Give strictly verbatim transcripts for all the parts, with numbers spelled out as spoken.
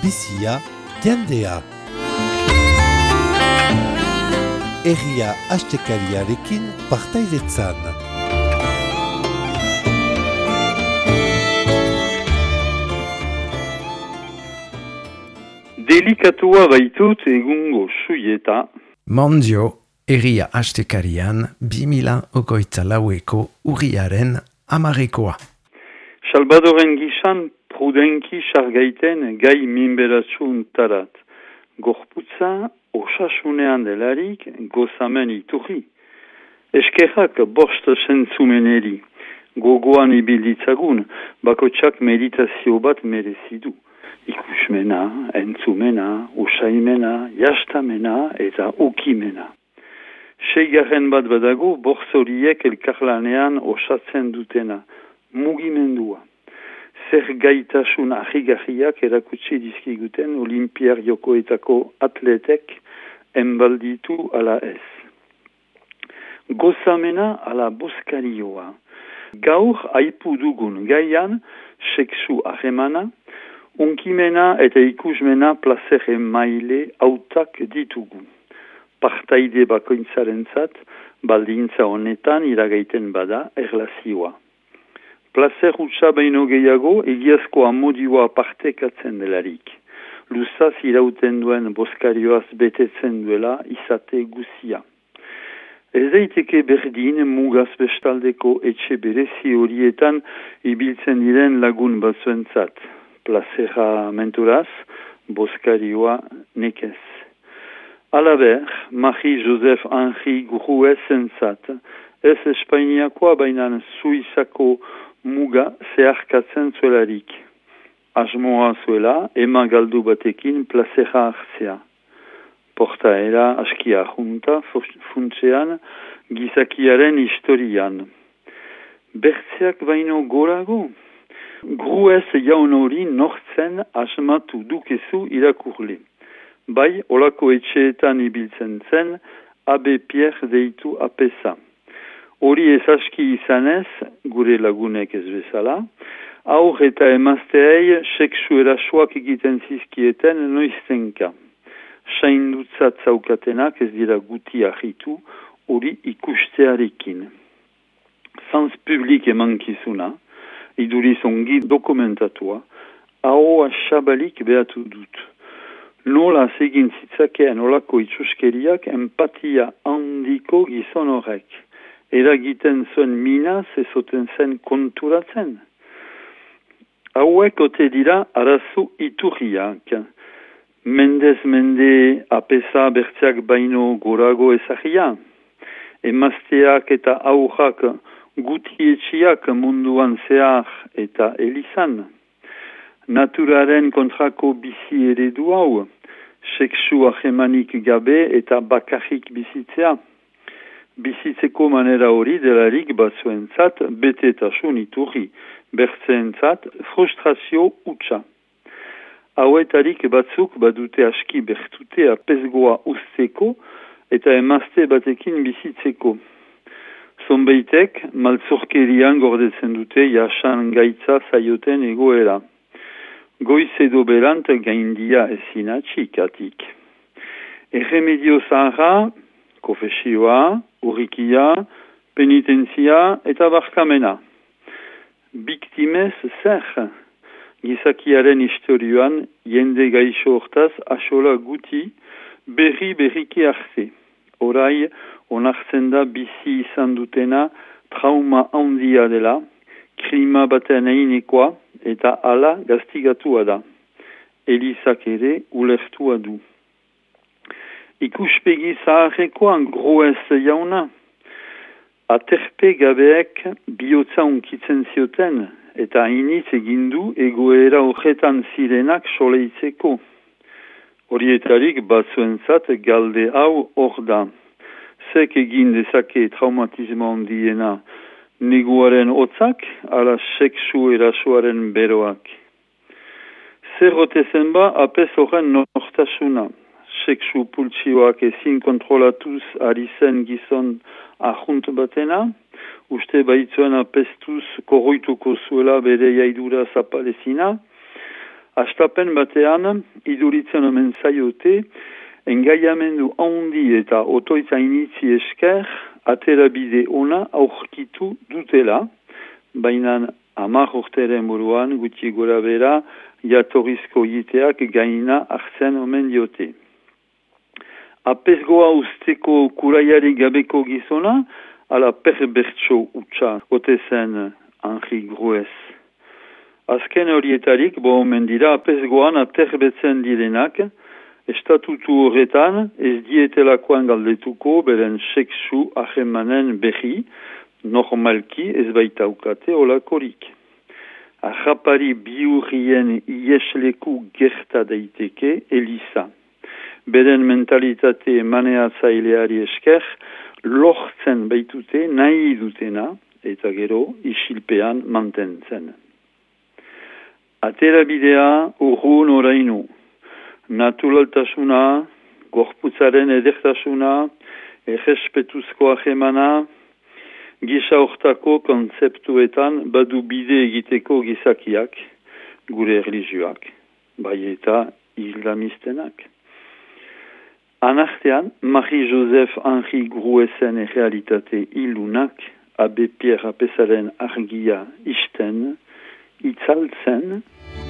bizia, jendea. Herria astekariarekin partaidetzan. Delikatua baitut egungo suieta. Mondio, herria astekarian, bi mila hogeita laueko urriaren amarekoa. Salvadoren gisan prudenki sargaiten gai minberatsun tarat. Gorputza osasunean delarik gozamen iturri. Eskerrak bost zentzumeneri. Gogoan ibilditzagun, bakotsak meditazio bat merezidu. Ikusmena, entzumena, usaimena, jastamena eta ukimena. Seigarren bat badago, borzoriek elkarlanean osatzen dutena, mugimendua. Zer gaitasun ahigarriak erakutsi dizkiguten Olimpiar Jokoetako atletek enbalditu ala ez. Gozamena ala boskarioa. Gaur aipu dugun gaian, seksu ahemana, unkimena eta ikusmena plazere maile autak ditugu. Partaide bakoitzarentzat, baldintza honetan iragaiten bada erlazioa. Plazer utza baino gehiago egiazko amodioa partekatzen delarik. Luzaz irauten duen boskarioaz betetzen duela izate guzia. Ez daiteke berdin mugaz bestaldeko etxe berezi horietan ibiltzen diren lagun batzuentzat. Plazera menturaz, boskarioa nekez. Alaber, Marie-Joseph Henri Gruezentzat, ez Espainiakoa bainan Suizako muga zeharkatzen zuelarik. Asmoa zuela, ema galdu batekin plazera hartzea. Portaera askia junta funtsean gizakiaren historian. Bertzeak baino gorago? Gruez jaun hori nortzen asmatu dukezu irakurle. Bai, olako etxeetan ibiltzen zen, Abe Pierre deitu apesa. Hori ezaski izanez, gure lagunek ez bezala, aur eta emazteei seksu erasuak egiten zizkieten noiztenka. Saindutzat zaukatenak ez dira guti ahitu, hori ikustearekin. Sans publik emankizuna, iduriz ongi dokumentatua, ahoa xabalik behatu dut. Nola egin zitzakeen olako itsuskeriak empatia handiko gizon horrek. Eragiten zuen minaz ezoten zen konturatzen. Hauek ote dira arazu iturriak. Mendez mende apesa bertzeak baino gorago ezagia. Emazteak eta aurrak gutietxiak munduan zehar eta elizan. Naturaren kontrako bizi eredu hau, seksu ahemanik gabe eta bakarrik bizitzea. Bizitzeko manera hori delarik batzuentzat betetasun iturri, bertzeentzat frustrazio utxa. Hauetarik batzuk badute aski bertutea pezgoa usteko eta emazte batekin bizitzeko. Zonbeitek maltzorkerian gordetzen dute jasan gaitza zaioten egoera. Goiz edo berant gaindia ezina txikatik. Erremedio zaharra, kofesioa, urrikia, penitentzia eta barkamena. Biktimez zer? Gizakiaren historioan jende gaixo hortaz asola guti berri berriki arte. Orai onartzen da bizi izan dutena trauma handia dela, krima baten einekoa eta ala gaztigatua da. Elizak ere ulertua du. Ikuspegi zaharrekoan Gruez jauna. Aterpe gabeek bihotza unkitzen zioten eta hainitz egindu egoera horretan zirenak soleitzeko. Horietarik batzuentzat galde hau hor da. Zek egin dezake traumatismo handiena neguaren hotzak ala seksu erasoaren beroak. Zer otezen ba apez horren nortasuna. Seksu pultsioak ezin kontrolatuz ari zen gizon ahunt batena, uste baitzuen apestuz korroituko zuela bere jaidura zapalezina, Astapen batean, iduritzen omen zaiote, engaiamendu handi eta otoitza initzi esker, aterabide ona aurkitu dutela, baina hamar urteren buruan gutxi gora bera jatorrizko jiteak gaina hartzen omen diote. Apezgoa usteko kuraiari gabeko gizona, ala perbertso utxa ote zen Henri Gruez. Azken horietarik, bo omen dira apezgoan aterbetzen direnak, estatutu horretan ez dietelakoan galdetuko beren sexu ahemanen berri, normalki ez baitaukate olakorik. Ahapari biurrien iesleku gerta daiteke Elisa. Beren mentalitate maneatzaileari esker, lortzen baitute nahi dutena, eta gero isilpean mantentzen. Aterabidea urrun orainu. Naturaltasuna, gorputzaren edertasuna, errespetuzko ahemana, gisa hortako kontzeptuetan badu bide egiteko gizakiak, gure erlijioak, bai eta islamistenak. Anartean, Marie-Joseph Henri Gruezen errealitate ilunak, Abe Pierre Apezaren argia isten, itzaltzen,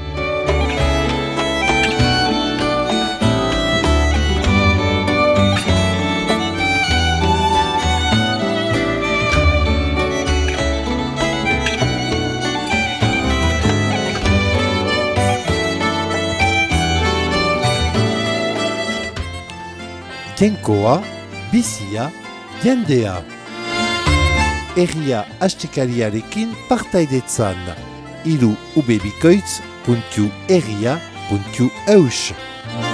Tenkoa, bizia, jendea. Herria astekariarekin partaidetzan. Iru ubebikoitz puntu herria puntu eus.